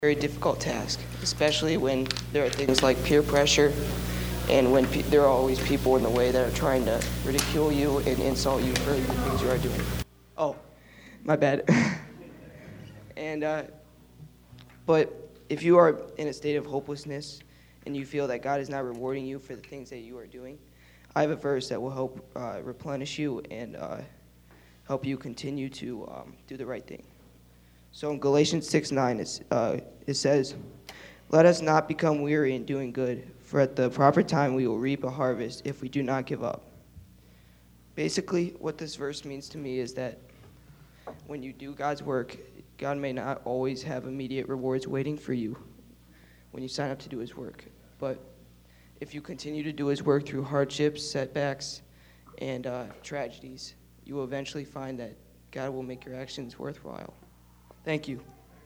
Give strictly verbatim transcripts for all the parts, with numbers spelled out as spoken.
very difficult task, especially when there are things like peer pressure and when pe- there are always people in the way that are trying to ridicule you and insult you for the things you are doing. Oh, my bad. and uh, But if you are in a state of hopelessness and you feel that God is not rewarding you for the things that you are doing, I have a verse that will help uh, replenish you and uh, help you continue to um, do the right thing. So in Galatians six nine, it's, uh, it says, "Let us not become weary in doing good, for at the proper time we will reap a harvest if we do not give up." Basically, what this verse means to me is that when you do God's work, God may not always have immediate rewards waiting for you when you sign up to do his work. But if you continue to do his work through hardships, setbacks, and uh, tragedies, you will eventually find that God will make your actions worthwhile. Thank you.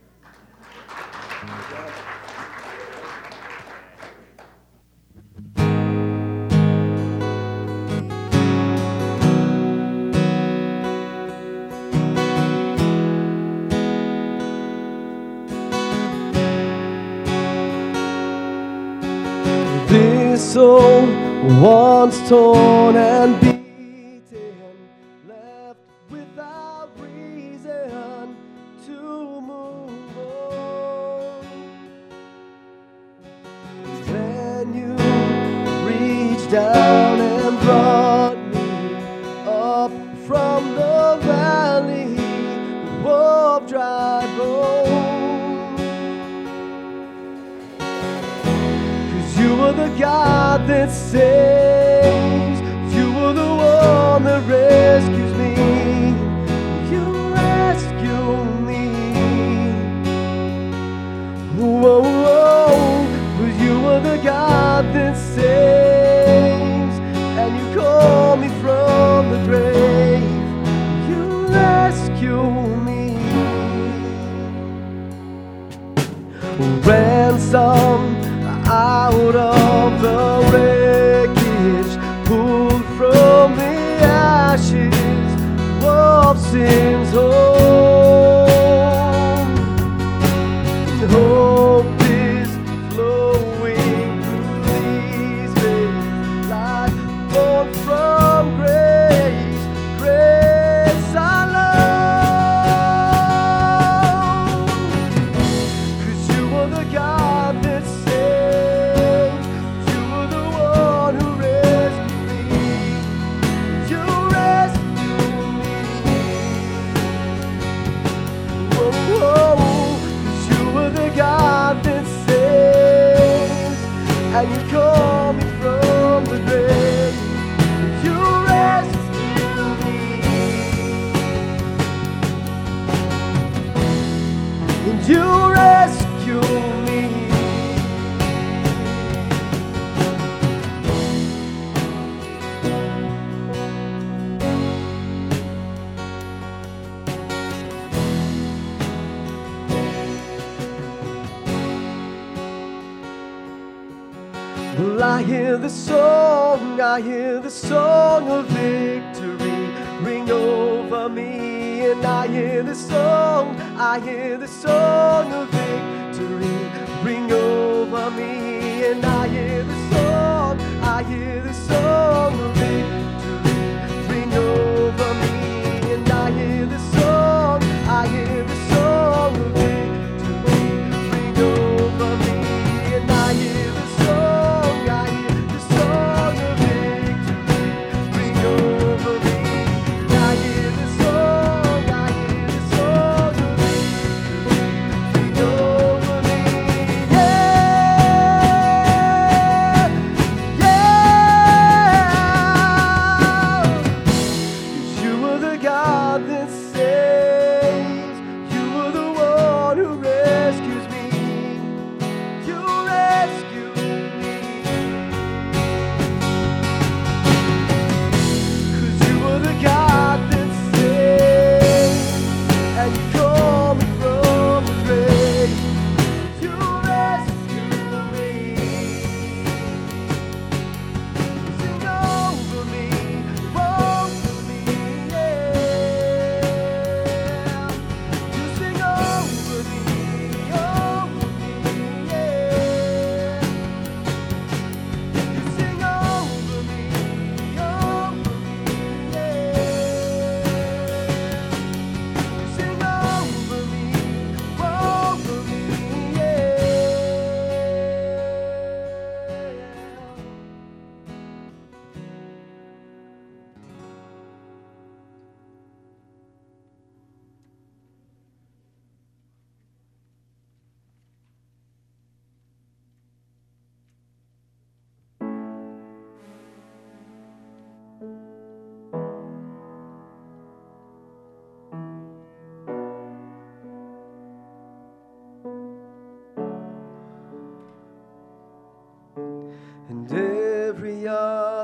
This soul once torn and beaten, left without reason to move on. Then you reached down and brought me up from the valley of dry bones. You were the God that saves. You were the one that rescues me. You rescue me. Whoa, whoa. But you were the God that saves, and you call me from the grave. You rescue me. Ransom out of the wreckage, pulled from the ashes of sin's home. Hope is flowing through these veins like born from grace, grace I love. 'Cause you are the God that saves. You are the one who rescued me. You rescued me. Whoa, whoa. 'Cause you are the God that saves, and you call me from the grave. You rescue me. And you rescue me. Well, I hear the song, I hear the song of victory ring over me. And I hear the song, I hear the song of victory ring over me. And I hear the song, I hear the song of victory ring over me. And I hear the song, I hear the song of victory ring over me. And I hear the song, I hear the song of victory ring over me. And I hear the song, I hear the song of victory ring over me.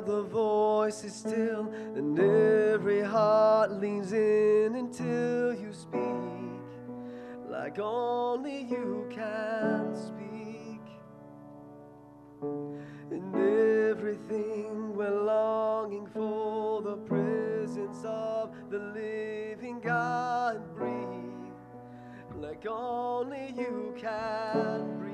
now the voice is still, and every heart leans in until you speak, like only you can speak. And everything we're longing for, the presence of the living God, breathe, like only you can breathe.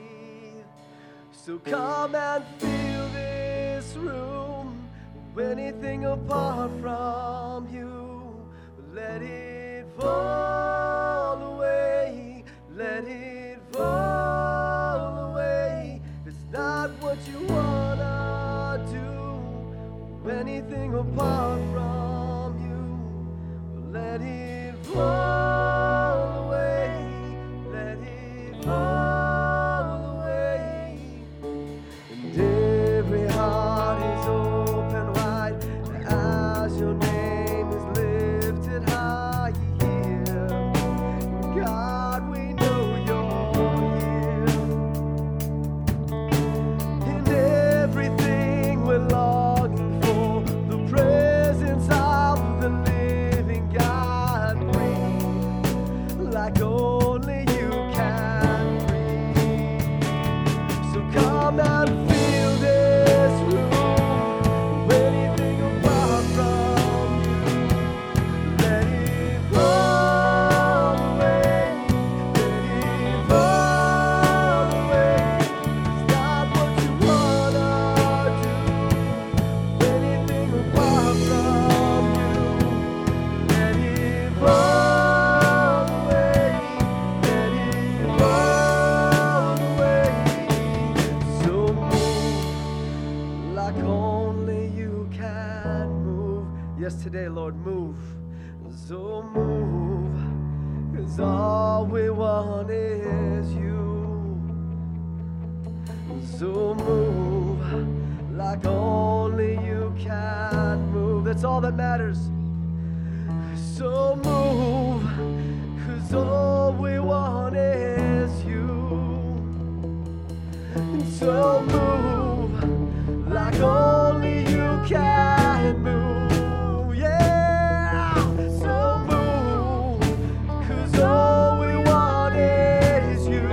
So come and fill this room. Anything apart from you, let it fall away. Let it fall away. It's not what you wanna do. Anything apart from you, let it fall away. Let it fall. Every heart is open wide as your name is lifted high here. God, we know you're here. In everything we're longing for, the presence of the living God, breathe like only you can breathe. So come and today, Lord, move. So move, 'cause all we want is you. So move like only you can move. That's all that matters. So move, 'cause all we want is you. And so move like only you can move. All we want is you.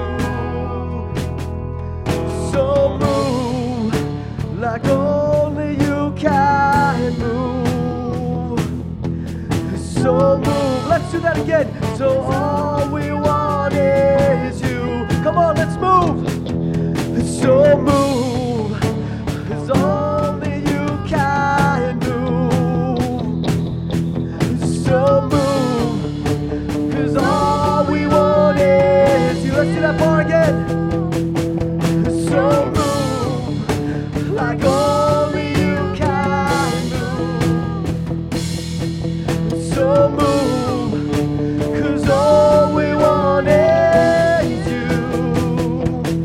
So move like only you can move. So move. Let's do that again. So all we want is you. Come on, let's move. So move, 'cause only you can move. So move. Let's do that part again. So move like only you can move. So move, 'cause all we want is you.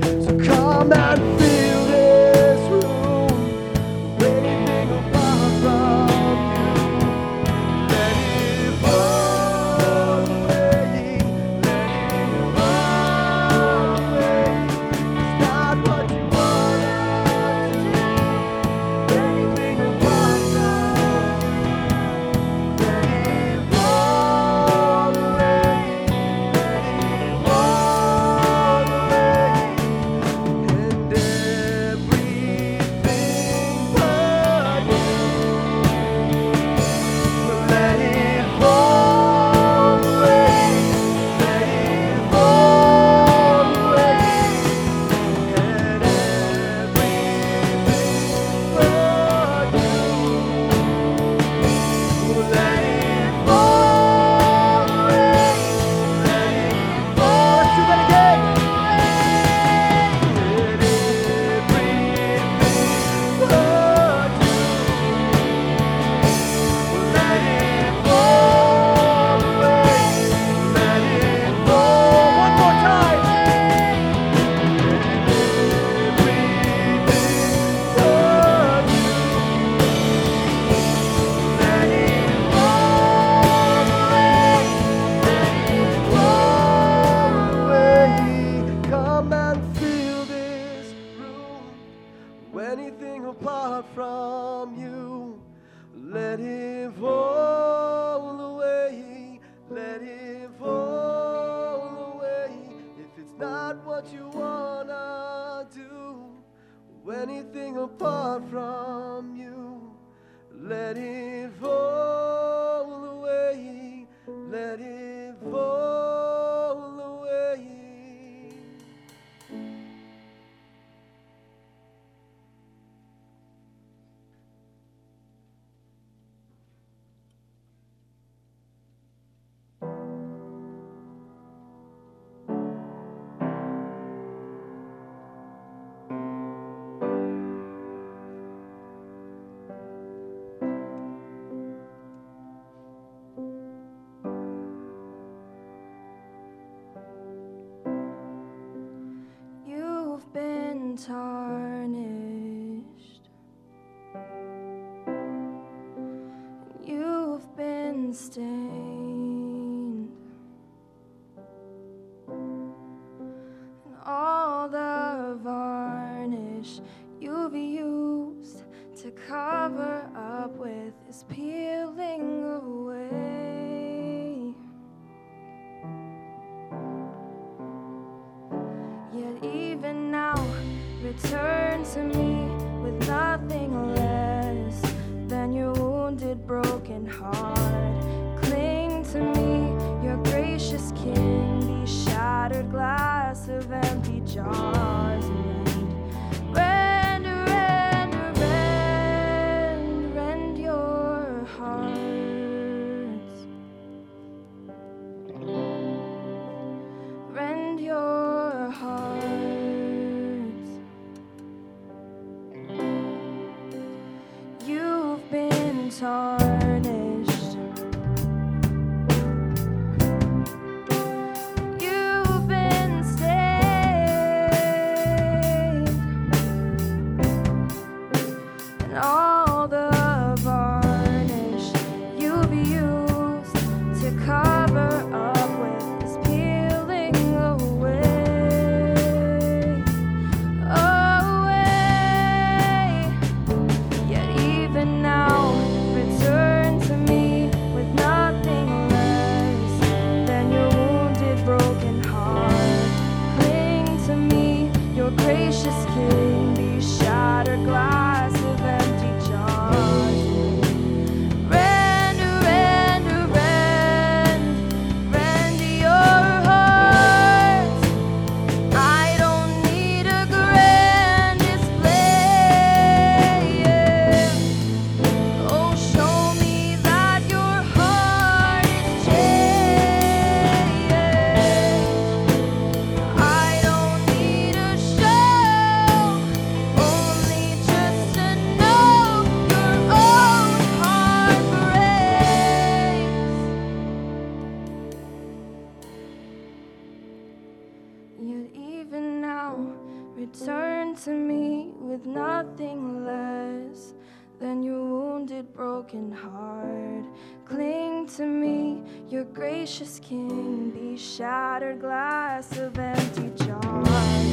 apart from you. Let him fall away, let him fall away. If it's not what you wanna do, anything apart from you, let it fall away, let it fall away. Tarnished, you've been stained, and all the varnish you've used to cover up with is peeling away. Yet even now, return to me with nothing less than your wounded, broken heart. Cling to me, your gracious King, be shattered glass of empty jars. And rend, rend, rend, rend your hearts. Rend your hearts. Tarnished, you've been stained, and all the varnish you've used to cover up with is peeling away, away. Yet even now, return to me with nothing less than your wounded, broken heart. Cling to me, your gracious King, be shattered glass of empty jars. Rend, rend, rend, rend your heart. I don't need a grand display. Oh, show me that your heart is changed. I don't need a show, only just to know your own heart breaks. Yet even now, return to me with nothing less than your wounded, broken heart. Cling to me, your gracious King, be shattered glass of empty jars.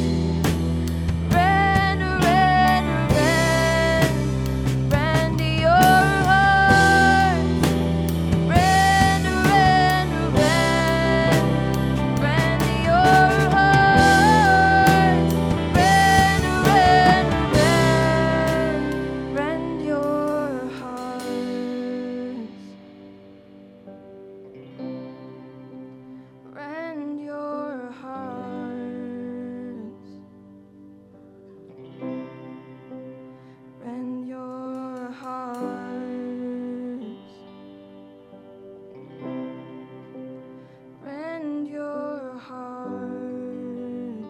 Rend, rend, rend, rend your heart. Rend, rend, rend, rend your heart. Rend, rend, rend, rend your hearts. Rend your hearts. Rend your hearts. Rend your hearts.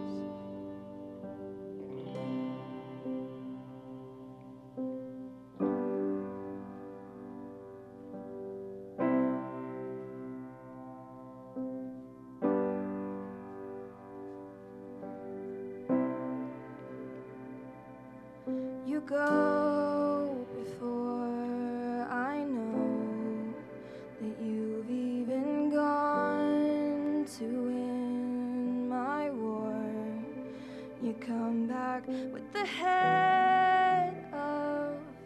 You go before I know that you've even gone to win my war. You come back with the head of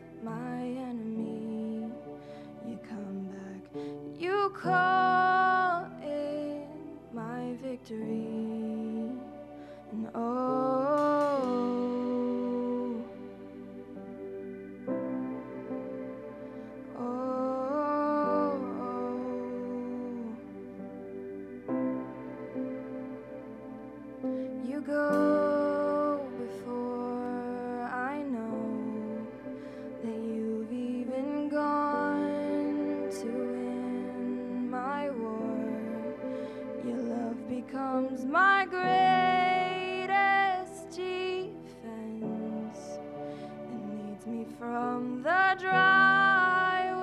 call it my victory. And oh, oh, you go before I know that you've even gone to win my war. Your love becomes my greatest defense. It leads me from the dry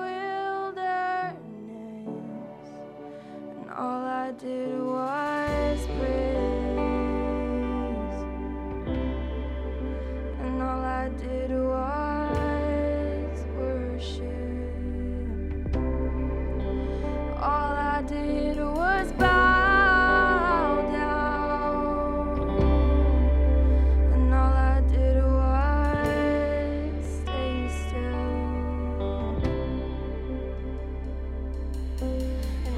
wilderness, and all I did was praise, and all I did was worship. All I did was bow down, and all I did was stay still. And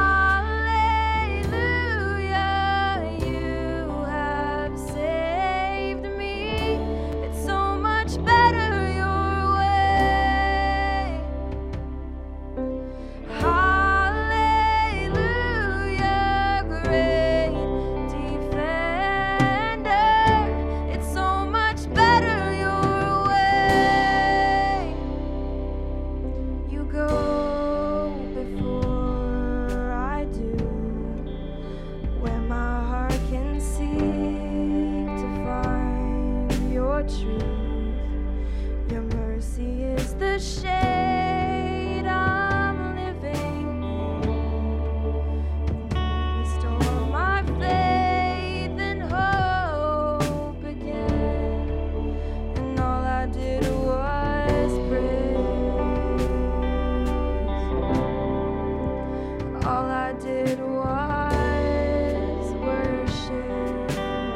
hallelujah, you have saved me. It's so much better your way. Hallelujah, great defender. It's so much better your way. You go before I do, where my heart can seek to find your truth. Your mercy is the shade I'm living in. You restore my faith and hope again. And all I did was praise. All I did was worship.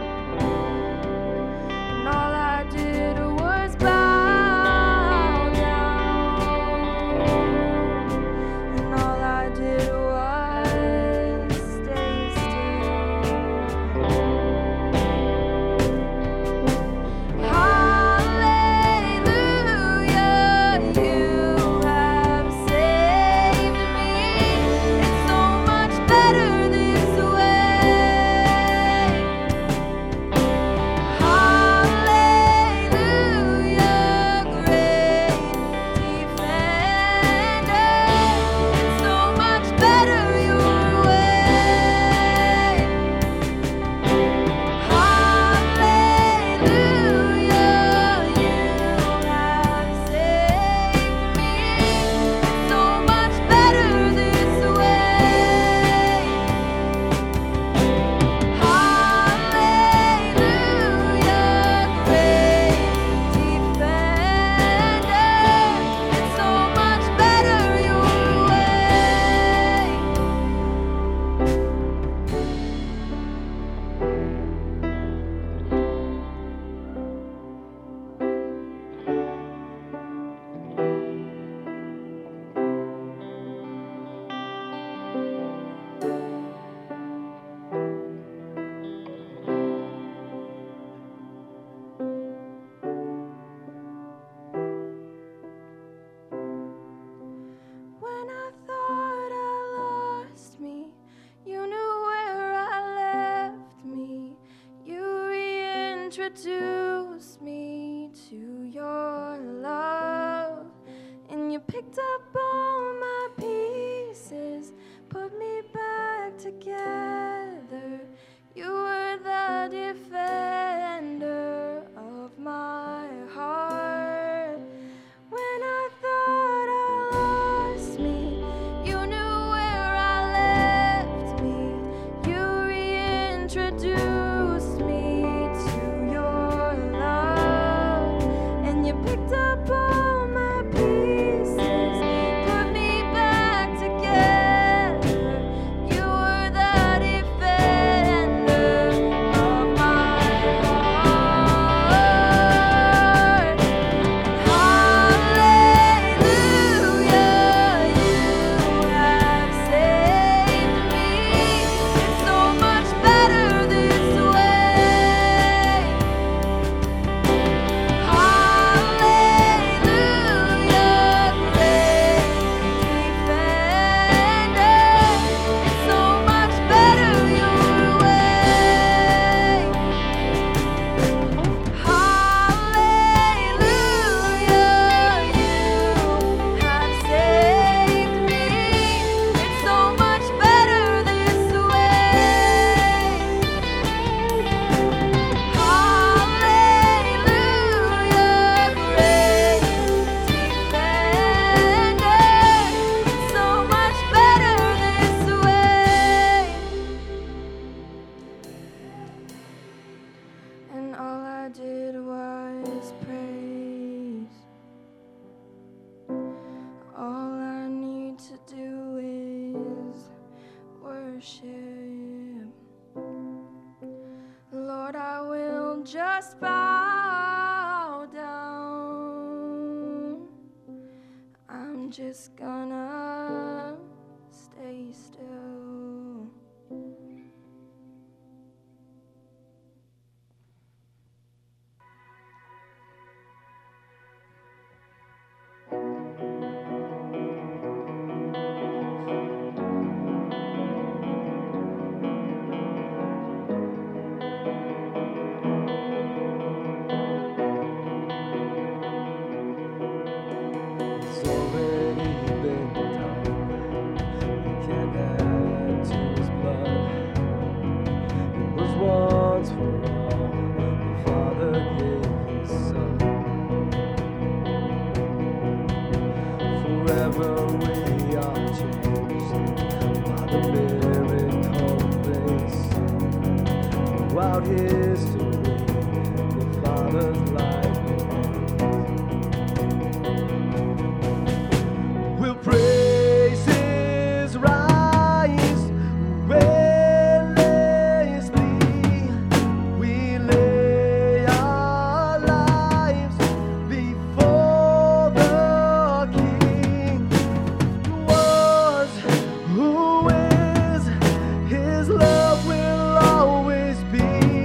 And all I did was bow down. And all I did was stay still. Hallelujah, you have saved me. It's so much better this way. Hallelujah, great defender. It's so much better your way. Hallelujah, you have saved me. It's so much better this way. Hallelujah, great defender. It's so much better your way. When I thought I lost me, you knew where I left me. You reintroduced me to your love, and you picked up all my pieces, put me back together. You were the defender of my heart. When I thought I lost me, you knew where I left me. You reintroduced me to your love, and you picked up all my pieces, put me back together. You were the defender I did was praise. All I need to do is worship. Lord, I will just bow down. I'm just gonna stay still. Throughout history, the Father's life will praises rise endlessly. We lay our lives before the King, who was, who is, His love will always be.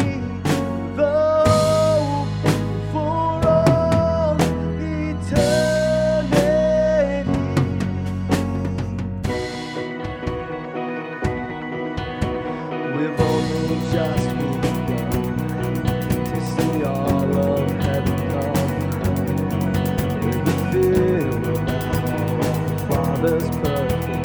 Just begun to see all of heaven come in the field of the Father's perfect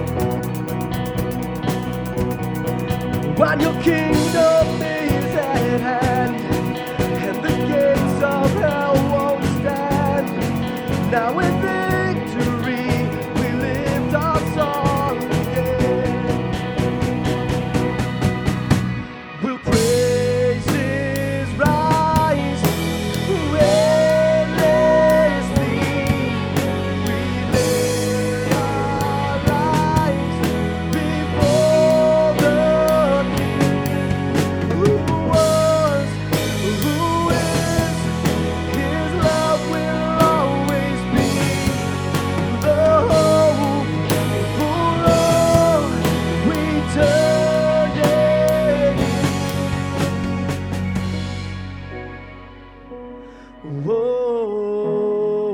love. When your kingdom is at hand and the gates of hell won't stand, now in victory we lift our song again. Will praises rise endlessly. We lay our lives before the King, who was, who is, His love will always be the hope for all eternity. Whoa,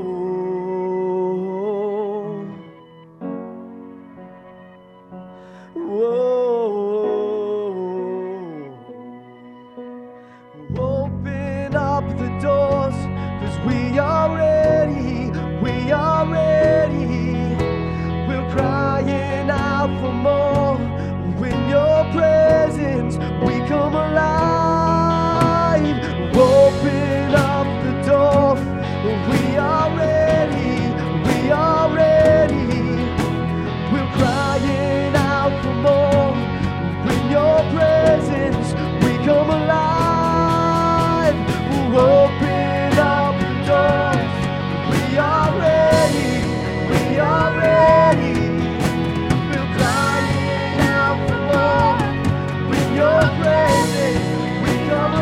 whoa. Open up the doors, 'cause we are ready, we are ready. We're crying out for more. In your presence we come alive. Open up the door, we are ready, we are ready. We're crying out for more. In your presence we come alive. Open up the doors, we are ready, we are ready. We're crying out for more. In your presence we come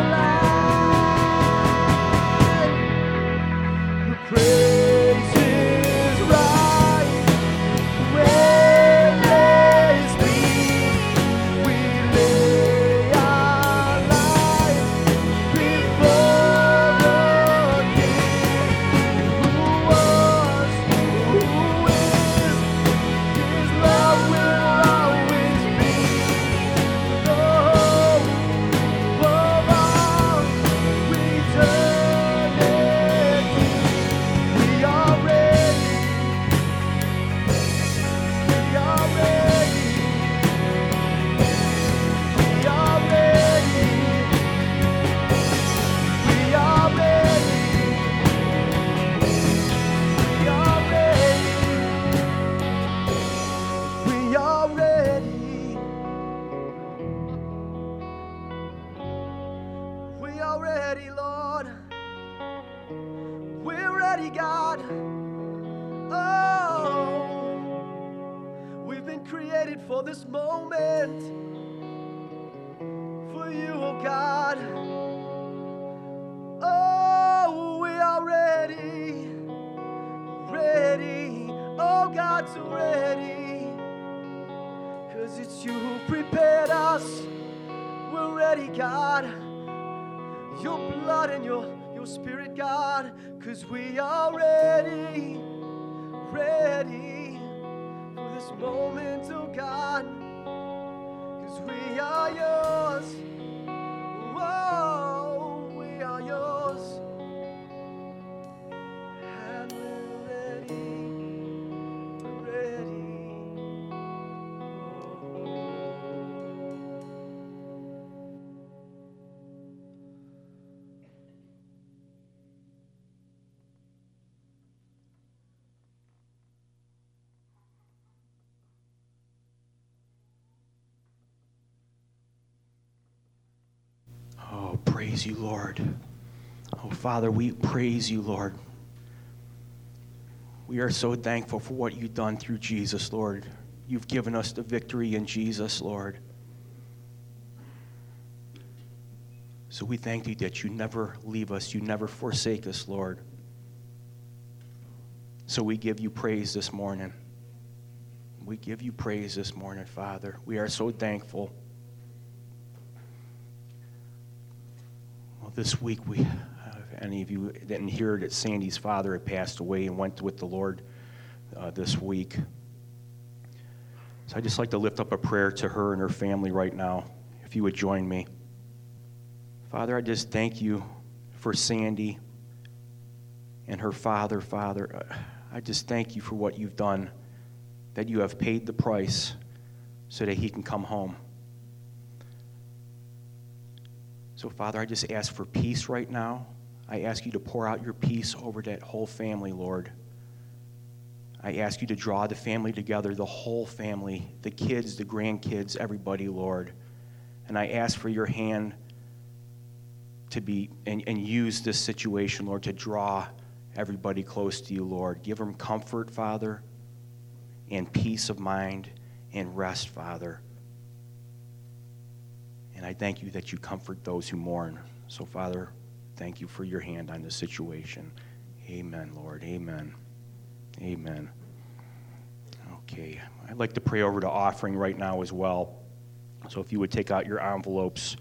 alive. The praises rise endlessly. We lay our lives before the King, who was, who is, His love will always be the hope of all eternity. We are ready, we are ready, we are ready, we are ready, we are ready, we are ready, we are ready, Lord. ready, God. Oh, we've been created for this moment. For you, oh God. Oh, we are ready. Ready. Oh, God's ready. 'Cause it's you who prepared us. We're ready, God. Your blood and your, your spirit, God. 'Cause we are ready. Ready for this moment, oh God. 'Cause we are yours. Whoa, we are yours. And we're ready. Ready. Oh, praise you, Lord. Oh, Father, we praise you, Lord. We are so thankful for what you've done through Jesus, Lord. You've given us the victory in Jesus, Lord. So we thank you that you never leave us, you never forsake us, Lord. So we give you praise this morning. We give you praise this morning, Father. We are so thankful. Well, this week, we, uh, if any of you didn't hear that Sandy's father had passed away and went with the Lord uh, this week. So I'd just like to lift up a prayer to her and her family right now, if you would join me. Father, I just thank you for Sandy and her father, Father. I just thank you for what you've done, that you have paid the price so that he can come home. So, Father, I just ask for peace right now. I ask you to pour out your peace over that whole family, Lord. I ask you to draw the family together, the whole family, the kids, the grandkids, everybody, Lord. And I ask for your hand to be, and, and use this situation, Lord, to draw everybody close to you, Lord. Give them comfort, Father, and peace of mind and rest, Father. And I thank you that you comfort those who mourn. So, Father, thank you for your hand on this situation. Amen, Lord. Amen. Amen. Okay. I'd like to pray over the offering right now as well. So if you would take out your envelopes.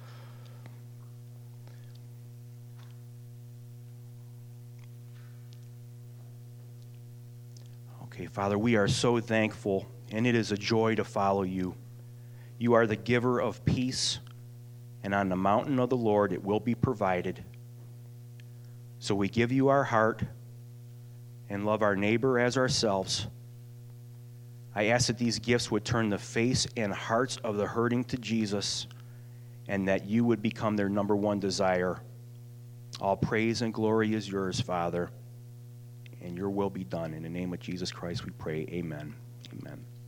Okay, Father, we are so thankful, and it is a joy to follow you. You are the giver of peace, and on the mountain of the Lord it will be provided. So we give you our heart and love our neighbor as ourselves. I ask that these gifts would turn the face and hearts of the hurting to Jesus, and that you would become their number one desire. All praise and glory is yours, Father, and your will be done. In the name of Jesus Christ we pray, amen. Amen.